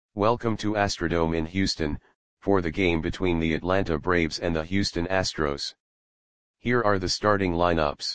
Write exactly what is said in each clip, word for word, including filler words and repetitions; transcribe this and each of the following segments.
Welcome to Astrodome in Houston, for the game between the Atlanta Braves and the Houston Astros. Here are the starting lineups.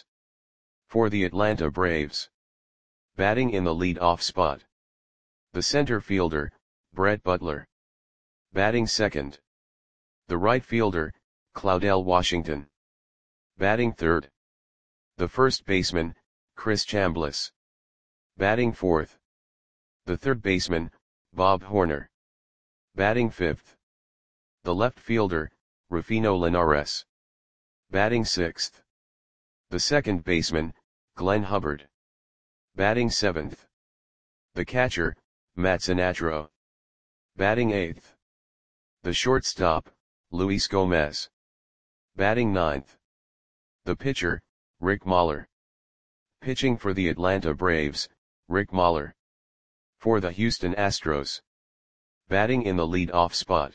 For the Atlanta Braves. Batting in the lead-off spot. The center fielder, Brett Butler. Batting second. The right fielder, Claudell Washington. Batting third. The first baseman, Chris Chambliss. Batting fourth. The third baseman, Bob Horner. Batting fifth. The left fielder, Rufino Linares. Batting sixth. The second baseman, Glenn Hubbard. Batting seventh. The catcher, Matt Sinatro. Batting eighth. The shortstop, Luis Gomez. Batting ninth. The pitcher, Rick Mahler. Pitching for the Atlanta Braves, Rick Mahler. For the Houston Astros. Batting in the lead-off spot.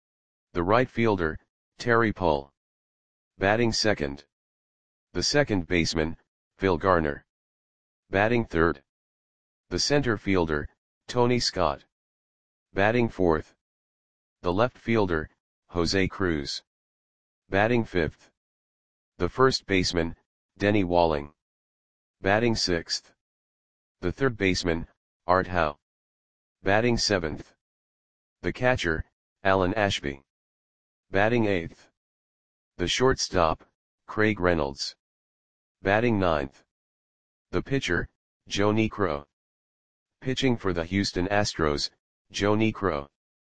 The right fielder, Terry Pull. Batting second. The second baseman, Phil Garner. Batting third. The center fielder, Tony Scott. Batting fourth. The left fielder, Jose Cruz. Batting fifth. The first baseman, Denny Walling. Batting sixth. The third baseman, Art Howe. Batting seventh. The catcher, Alan Ashby. Batting eighth. The shortstop, Craig Reynolds. Batting ninth. The pitcher, Joe Niekro. Pitching for the Houston Astros, Joe Niekro.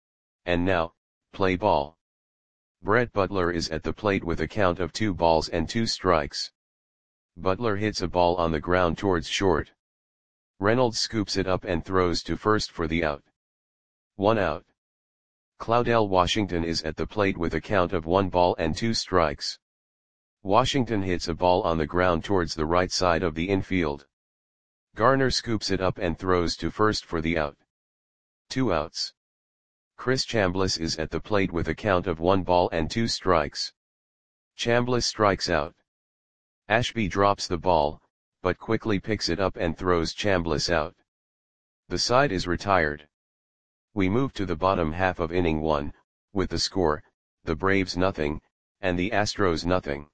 And now, play ball. Brett Butler is at the plate with a count of two balls and two strikes. Butler hits a ball on the ground towards short. Reynolds scoops it up and throws to first for the out. One out. Claudell Washington is at the plate with a count of one ball and two strikes. Washington hits a ball on the ground towards the right side of the infield. Garner scoops it up and throws to first for the out. Two outs. Chris Chambliss is at the plate with a count of one ball and two strikes. Chambliss strikes out. Ashby drops the ball, but quickly picks it up and throws Chambliss out. The side is retired. We move to the bottom half of inning one, with the score, the Braves nothing, and the Astros nothing.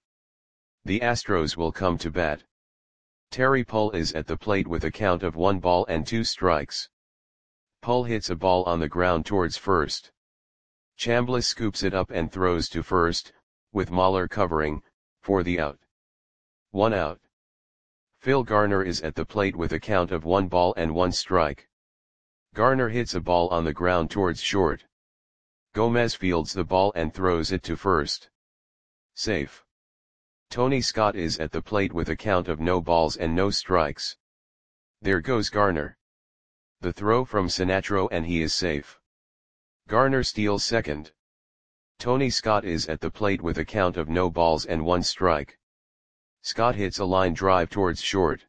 The Astros will come to bat. Terry Pull is at the plate with a count of one ball and two strikes. Pull hits a ball on the ground towards first. Chambliss scoops it up and throws to first, with Mahler covering, for the out. One out. Phil Garner is at the plate with a count of one ball and one strike. Garner hits a ball on the ground towards short. Gomez fields the ball and throws it to first. Safe. Tony Scott is at the plate with a count of no balls and no strikes. There goes Garner. The throw from Sinatro and he is safe. Garner steals second. Tony Scott is at the plate with a count of no balls and one strike. Scott hits a line drive towards short.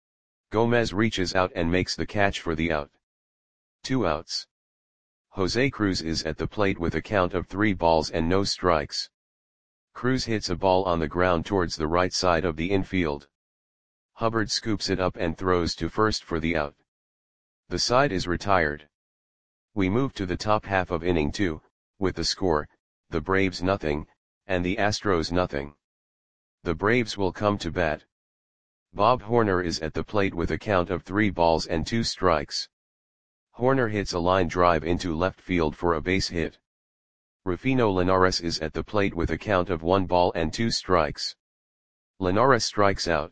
Gomez reaches out and makes the catch for the out. Two outs. Jose Cruz is at the plate with a count of three balls and no strikes. Cruz hits a ball on the ground towards the right side of the infield. Hubbard scoops it up and throws to first for the out. The side is retired. We move to the top half of inning two, with the score, the Braves nothing, and the Astros nothing. The Braves will come to bat. Bob Horner is at the plate with a count of three balls and two strikes. Horner hits a line drive into left field for a base hit. Rufino Linares is at the plate with a count of one ball and two strikes. Linares strikes out.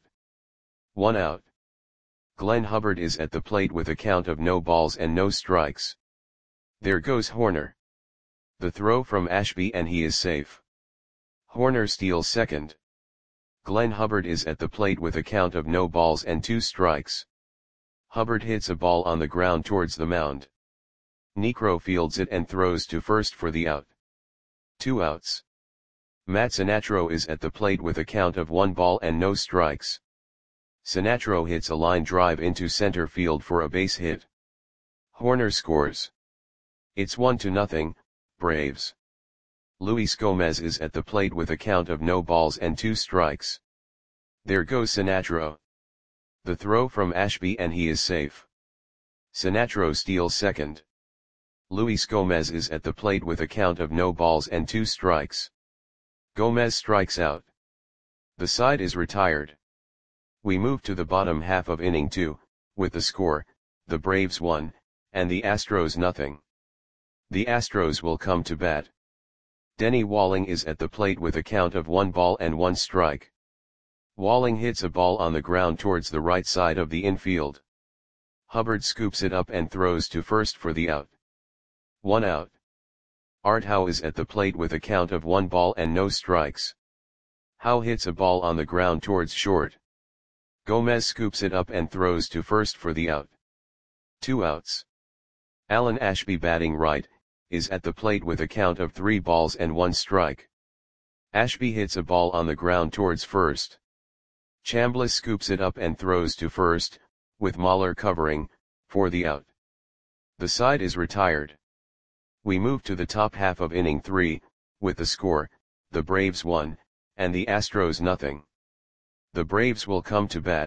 One out. Glenn Hubbard is at the plate with a count of no balls and no strikes. There goes Horner. The throw from Ashby and he is safe. Horner steals second. Glenn Hubbard is at the plate with a count of no balls and two strikes. Hubbard hits a ball on the ground towards the mound. Niekro fields it and throws to first for the out. Two outs. Matt Sinatro is at the plate with a count of one ball and no strikes. Sinatro hits a line drive into center field for a base hit. Horner scores. It's one to nothing, Braves. Luis Gomez is at the plate with a count of no balls and two strikes. There goes Sinatro. The throw from Ashby and he is safe. Sinatro steals second. Luis Gomez is at the plate with a count of no balls and two strikes. Gomez strikes out. The side is retired. We move to the bottom half of inning two, with the score, the Braves one, and the Astros nothing. The Astros will come to bat. Denny Walling is at the plate with a count of one ball and one strike. Walling hits a ball on the ground towards the right side of the infield. Hubbard scoops it up and throws to first for the out. One out. Art Howe is at the plate with a count of one ball and no strikes. Howe hits a ball on the ground towards short. Gomez scoops it up and throws to first for the out. Two outs. Alan Ashby, batting right, is at the plate with a count of three balls and one strike. Ashby hits a ball on the ground towards first. Chambliss scoops it up and throws to first, with Mahler covering, for the out. The side is retired. We move to the top half of inning three, with the score, the Braves one, and the Astros nothing. The Braves will come to bat.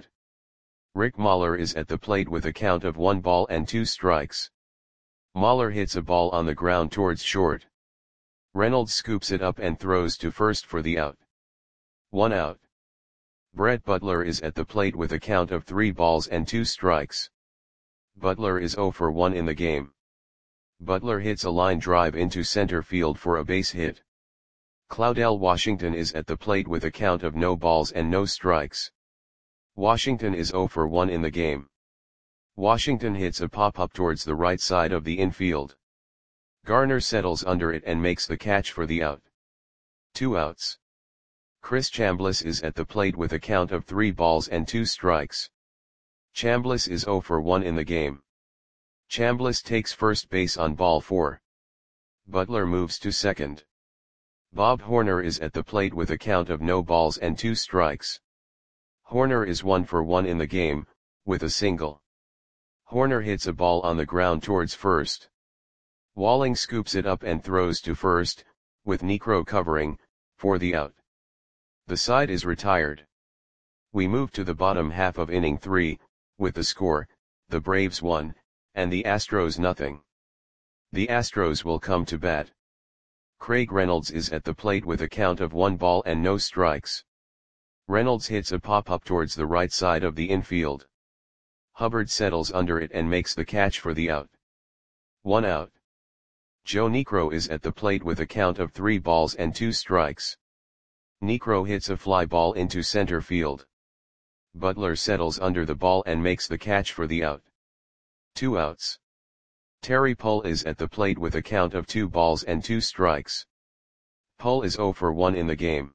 Rick Mahler is at the plate with a count of one ball and two strikes. Mahler hits a ball on the ground towards short. Reynolds scoops it up and throws to first for the out. One out. Brett Butler is at the plate with a count of three balls and two strikes. Butler is zero for one in the game. Butler hits a line drive into center field for a base hit. Claudell Washington is at the plate with a count of no balls and no strikes. Washington is zero for one in the game. Washington hits a pop-up towards the right side of the infield. Garner settles under it and makes the catch for the out. Two outs. Chris Chambliss is at the plate with a count of three balls and two strikes. Chambliss is zero for one in the game. Chambliss takes first base on ball four. Butler moves to second. Bob Horner is at the plate with a count of no balls and two strikes. Horner is one for one in the game, with a single. Horner hits a ball on the ground towards first. Walling scoops it up and throws to first, with Niekro covering, for the out. The side is retired. We move to the bottom half of inning three, with the score, the Braves one, and the Astros nothing. The Astros will come to bat. Craig Reynolds is at the plate with a count of one ball and no strikes. Reynolds hits a pop-up towards the right side of the infield. Hubbard settles under it and makes the catch for the out. One out. Joe Niekro is at the plate with a count of three balls and two strikes. Niekro hits a fly ball into center field. Butler settles under the ball and makes the catch for the out. Two outs. Terry Pull is at the plate with a count of two balls and two strikes. Pull is zero for one in the game.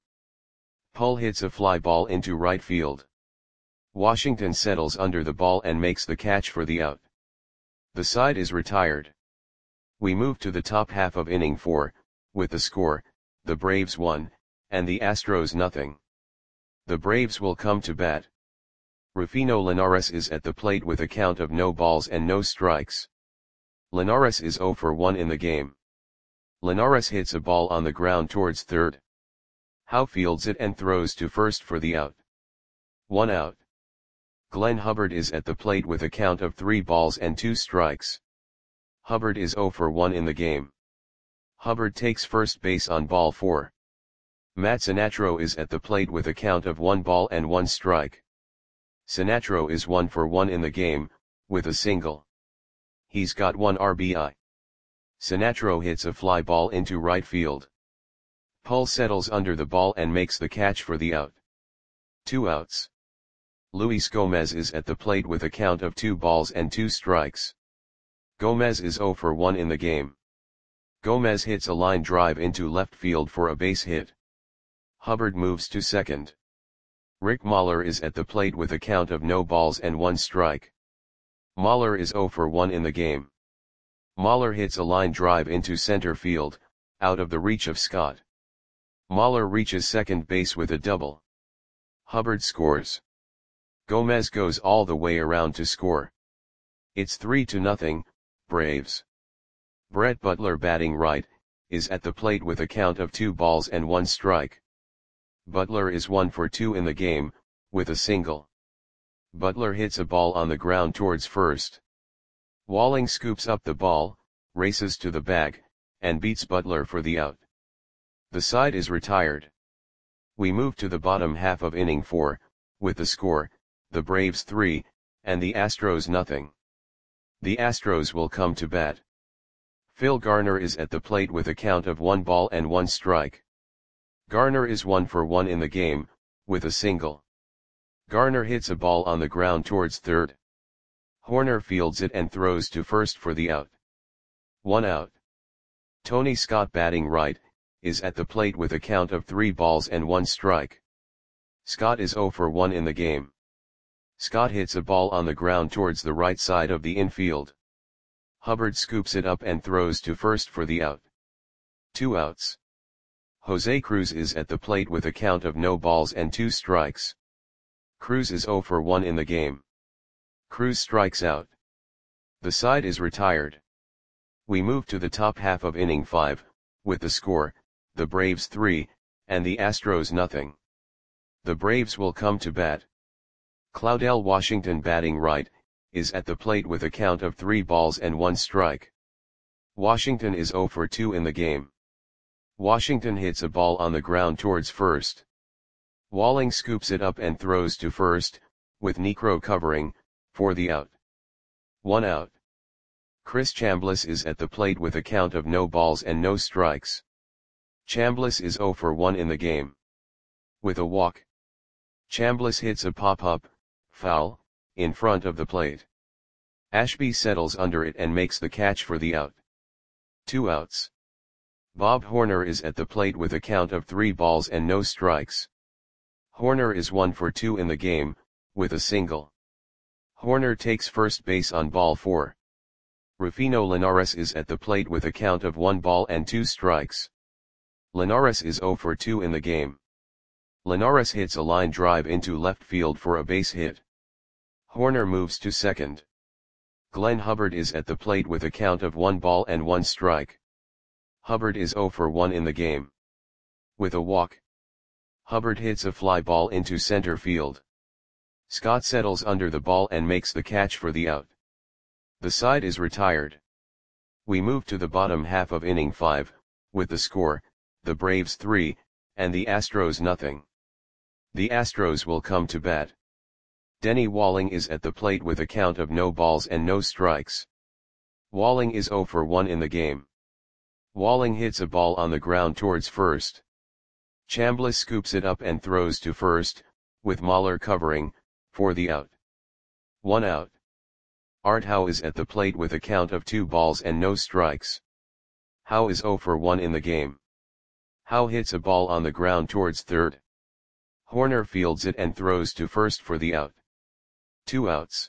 Pull hits a fly ball into right field. Washington settles under the ball and makes the catch for the out. The side is retired. We move to the top half of inning four, with the score, the Braves one, and the Astros nothing. The Braves will come to bat. Rufino Linares is at the plate with a count of no balls and no strikes. Linares is zero for one in the game. Linares hits a ball on the ground towards third. Howe fields it and throws to first for the out. One out. Glenn Hubbard is at the plate with a count of three balls and two strikes. Hubbard is zero for one in the game. Hubbard takes first base on ball four. Matt Sinatro is at the plate with a count of one ball and one strike. Sinatro is one for one in the game, with a single. He's got one R B I. Sinatro hits a fly ball into right field. Pull settles under the ball and makes the catch for the out. Two outs. Luis Gomez is at the plate with a count of two balls and two strikes. Gomez is zero for one in the game. Gomez hits a line drive into left field for a base hit. Hubbard moves to second. Rick Mahler is at the plate with a count of no balls and one strike. Mahler is zero for one in the game. Mahler hits a line drive into center field, out of the reach of Scott. Mahler reaches second base with a double. Hubbard scores. Gomez goes all the way around to score. It's three to nothing, Braves. Brett Butler, batting right, is at the plate with a count of two balls and one strike. Butler is one for two in the game, with a single. Butler hits a ball on the ground towards first. Walling scoops up the ball, races to the bag, and beats Butler for the out. The side is retired. We move to the bottom half of inning four, with the score, the Braves three, and the Astros nothing. The Astros will come to bat. Phil Garner is at the plate with a count of one ball and one strike. Garner is one for one in the game, with a single. Garner hits a ball on the ground towards third. Horner fields it and throws to first for the out. One out. Tony Scott, batting right, is at the plate with a count of three balls and one strike. Scott is zero for one in the game. Scott hits a ball on the ground towards the right side of the infield. Hubbard scoops it up and throws to first for the out. Two outs. Jose Cruz is at the plate with a count of no balls and two strikes. Cruz is zero for one in the game. Cruz strikes out. The side is retired. We move to the top half of inning five, with the score, the Braves three, and the Astros nothing. The Braves will come to bat. Claudel Washington, batting right, is at the plate with a count of three balls and one strike. Washington is zero for two in the game. Washington hits a ball on the ground towards first. Walling scoops it up and throws to first, with Niekro covering, for the out. One out. Chris Chambliss is at the plate with a count of no balls and no strikes. Chambliss is zero for one in the game. With a walk. Chambliss hits a pop-up, foul, in front of the plate. Ashby settles under it and makes the catch for the out. Two outs. Bob Horner is at the plate with a count of three balls and no strikes. Horner is one for two in the game, with a single. Horner takes first base on ball four. Rufino Linares is at the plate with a count of one ball and two strikes. Linares is zero for two in the game. Linares hits a line drive into left field for a base hit. Horner moves to second. Glenn Hubbard is at the plate with a count of one ball and one strike. Hubbard is zero for one in the game. With a walk. Hubbard hits a fly ball into center field. Scott settles under the ball and makes the catch for the out. The side is retired. We move to the bottom half of inning five, with the score, the Braves three, and the Astros nothing. The Astros will come to bat. Denny Walling is at the plate with a count of no balls and no strikes. Walling is zero for one in the game. Walling hits a ball on the ground towards first. Chambliss scoops it up and throws to first, with Mahler covering, for the out. One out. Art Howe is at the plate with a count of two balls and no strikes. Howe is zero for one in the game. Howe hits a ball on the ground towards third. Horner fields it and throws to first for the out. Two outs.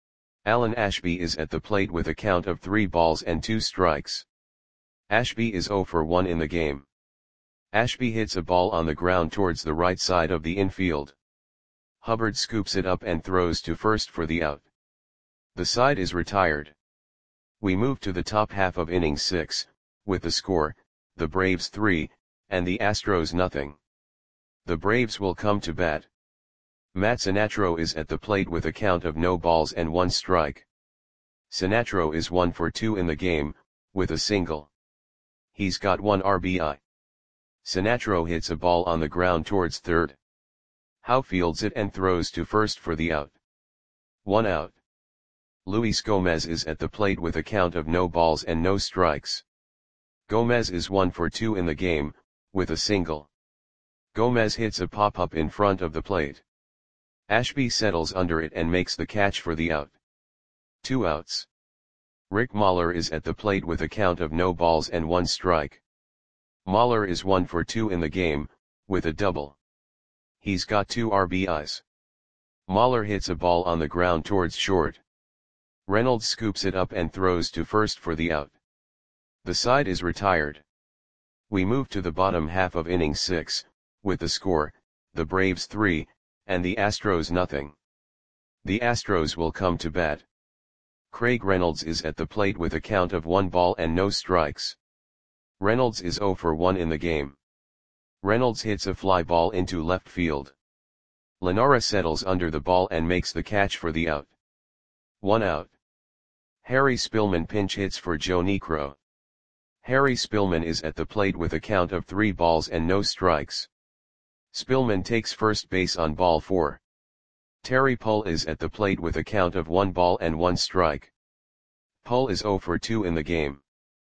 Alan Ashby is at the plate with a count of three balls and two strikes. Ashby is zero for one in the game. Ashby hits a ball on the ground towards the right side of the infield. Hubbard scoops it up and throws to first for the out. The side is retired. We move to the top half of inning six, with the score, the Braves three, and the Astros nothing. The Braves will come to bat. Matt Sinatro is at the plate with a count of no balls and one strike. Sinatro is one for two in the game, with a single. He's got one R B I. Sinatro hits a ball on the ground towards third. Howe fields it and throws to first for the out. One out. Luis Gomez is at the plate with a count of no balls and no strikes. Gomez is one for two in the game, with a single. Gomez hits a pop-up in front of the plate. Ashby settles under it and makes the catch for the out. Two outs. Rick Mahler is at the plate with a count of no balls and one strike. Mahler is one for two in the game, with a double. He's got two R B Is. Mahler hits a ball on the ground towards short. Reynolds scoops it up and throws to first for the out. The side is retired. We move to the bottom half of inning six, with the score, the Braves three, and the Astros nothing. The Astros will come to bat. Craig Reynolds is at the plate with a count of one ball and no strikes. Reynolds is zero for one in the game. Reynolds hits a fly ball into left field. Linares settles under the ball and makes the catch for the out. One out. Harry Spillman pinch hits for Joe Niekro. Harry Spillman is at the plate with a count of three balls and no strikes. Spillman takes first base on ball four. Terry Pull is at the plate with a count of one ball and one strike. Pull is zero for two in the game.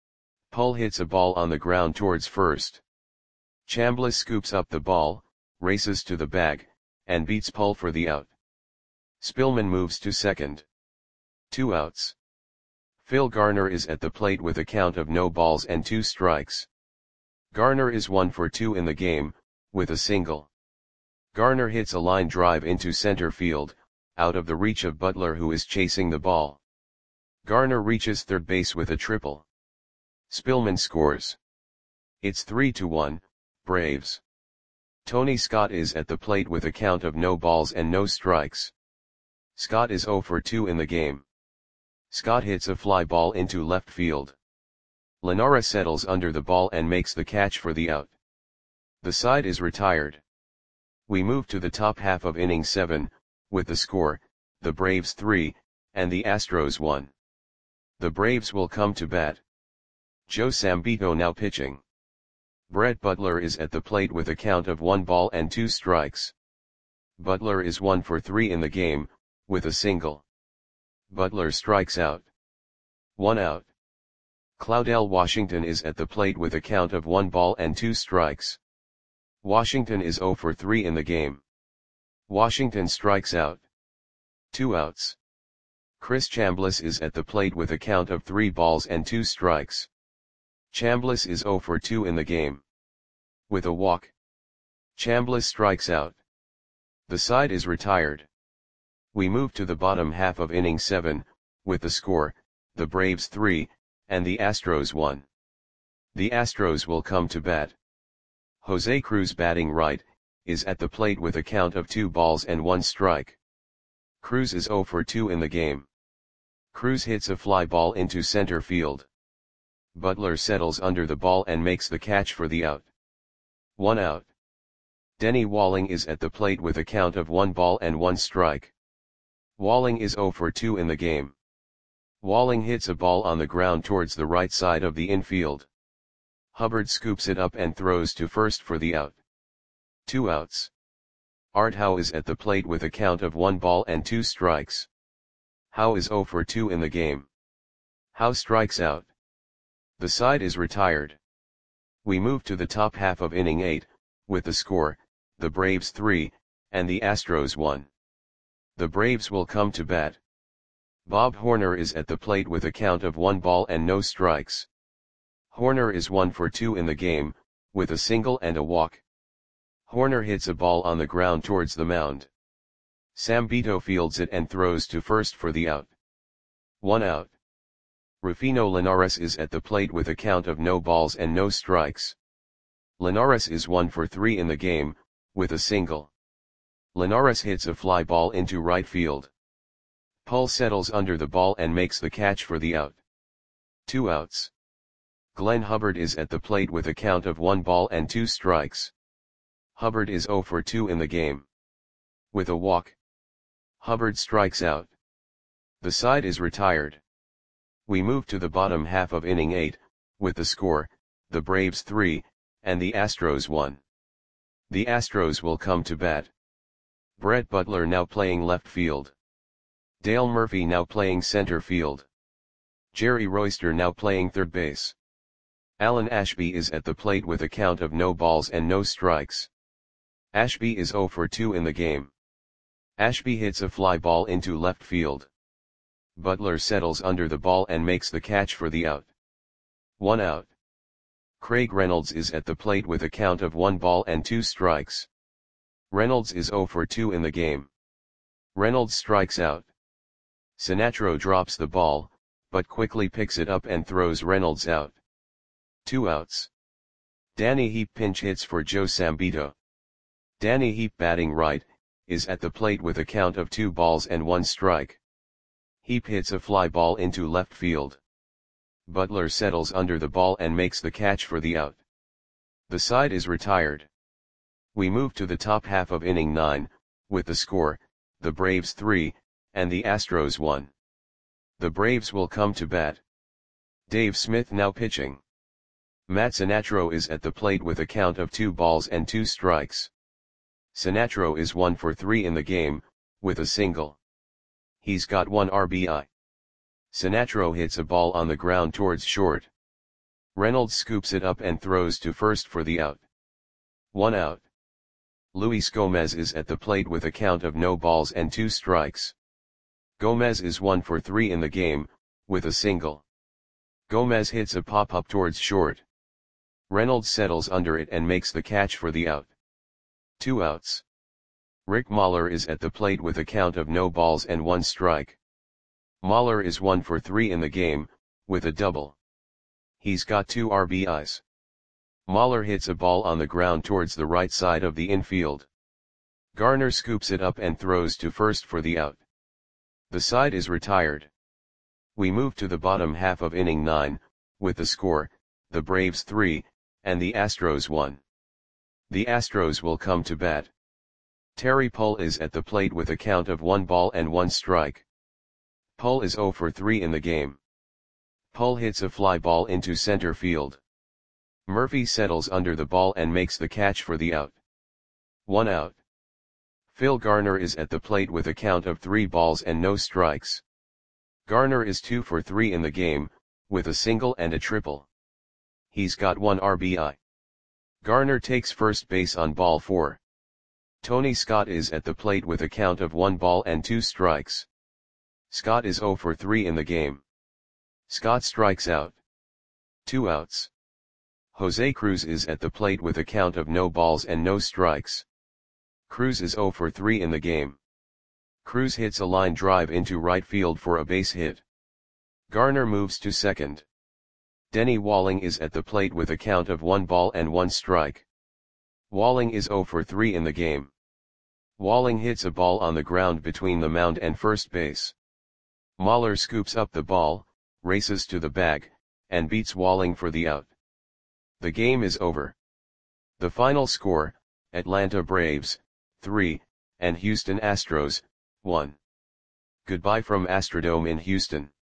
Pull hits a ball on the ground towards first. Chambliss scoops up the ball, races to the bag, and beats Pull for the out. Spillman moves to second. Two outs. Phil Garner is at the plate with a count of no balls and two strikes. Garner is one for two in the game, with a single. Garner hits a line drive into center field, out of the reach of Butler who is chasing the ball. Garner reaches third base with a triple. Spillman scores. It's three to one, Braves. Tony Scott is at the plate with a count of no balls and no strikes. Scott is zero for two in the game. Scott hits a fly ball into left field. Linares settles under the ball and makes the catch for the out. The side is retired. We move to the top half of inning seven, with the score, the Braves three, and the Astros one. The Braves will come to bat. Joe Sambito now pitching. Brett Butler is at the plate with a count of one ball and two strikes. Butler is one for three in the game, with a single. Butler strikes out. One out. Claudell Washington is at the plate with a count of one ball and two strikes. Washington is zero for three in the game. Washington strikes out. Two outs. Chris Chambliss is at the plate with a count of three balls and two strikes. Chambliss is zero for two in the game. With a walk. Chambliss strikes out. The side is retired. We move to the bottom half of inning seven, with the score, the Braves three, and the Astros one. The Astros will come to bat. Jose Cruz batting right, is at the plate with a count of two balls and one strike. Cruz is zero for two in the game. Cruz hits a fly ball into center field. Butler settles under the ball and makes the catch for the out. One out. Denny Walling is at the plate with a count of one ball and one strike. Walling is zero for two in the game. Walling hits a ball on the ground towards the right side of the infield. Hubbard scoops it up and throws to first for the out. Two outs. Art Howe is at the plate with a count of one ball and two strikes. Howe is zero for two in the game. Howe strikes out. The side is retired. We move to the top half of inning eight, with the score, the Braves three, and the Astros one. The Braves will come to bat. Bob Horner is at the plate with a count of one ball and no strikes. Horner is one for two in the game, with a single and a walk. Horner hits a ball on the ground towards the mound. Sambito fields it and throws to first for the out. One out. Rufino Linares is at the plate with a count of no balls and no strikes. Linares is one for three in the game, with a single. Linares hits a fly ball into right field. Pull settles under the ball and makes the catch for the out. Two outs. Glenn Hubbard is at the plate with a count of one ball and two strikes. Hubbard is zero for two in the game. With a walk. Hubbard strikes out. The side is retired. We move to the bottom half of inning eight, with the score, the Braves three, and the Astros one. The Astros will come to bat. Brett Butler now playing left field. Dale Murphy now playing center field. Jerry Royster now playing third base. Alan Ashby is at the plate with a count of no balls and no strikes. Ashby is zero for two in the game. Ashby hits a fly ball into left field. Butler settles under the ball and makes the catch for the out. One out. Craig Reynolds is at the plate with a count of one ball and two strikes. Reynolds is zero for two in the game. Reynolds strikes out. Sinatro drops the ball, but quickly picks it up and throws Reynolds out. Two outs. Danny Heap pinch hits for Joe Sambito. Danny Heap batting right, is at the plate with a count of two balls and one strike. Heap hits a fly ball into left field. Butler settles under the ball and makes the catch for the out. The side is retired. We move to the top half of inning nine, with the score, the Braves three, and the Astros one. The Braves will come to bat. Dave Smith now pitching. Matt Sinatro is at the plate with a count of two balls and two strikes. Sinatro is one for three in the game, with a single. He's got one R B I. Sinatro hits a ball on the ground towards short. Reynolds scoops it up and throws to first for the out. One out. Luis Gomez is at the plate with a count of no balls and two strikes. Gomez is one for three in the game, with a single. Gomez hits a pop-up towards short. Reynolds settles under it and makes the catch for the out. Two outs. Rick Mahler is at the plate with a count of no balls and one strike. Mahler is one for three in the game, with a double. He's got two R B Is. Mahler hits a ball on the ground towards the right side of the infield. Garner scoops it up and throws to first for the out. The side is retired. We move to the bottom half of inning nine, with the score, the Braves three, and the Astros one. The Astros will come to bat. Terry Pull is at the plate with a count of one ball and one strike. Pull is zero for three in the game. Pull hits a fly ball into center field. Murphy settles under the ball and makes the catch for the out. One out. Phil Garner is at the plate with a count of three balls and no strikes. Garner is two for three in the game, with a single and a triple. He's got one R B I. Garner takes first base on ball four. Tony Scott is at the plate with a count of one ball and two strikes. Scott is zero for three in the game. Scott strikes out. Two outs. Jose Cruz is at the plate with a count of no balls and no strikes. Cruz is zero for three in the game. Cruz hits a line drive into right field for a base hit. Garner moves to second. Denny Walling is at the plate with a count of one ball and one strike. Walling is zero for three in the game. Walling hits a ball on the ground between the mound and first base. Mahler scoops up the ball, races to the bag, and beats Walling for the out. The game is over. The final score, Atlanta Braves, three, and Houston Astros, one. Goodbye from Astrodome in Houston.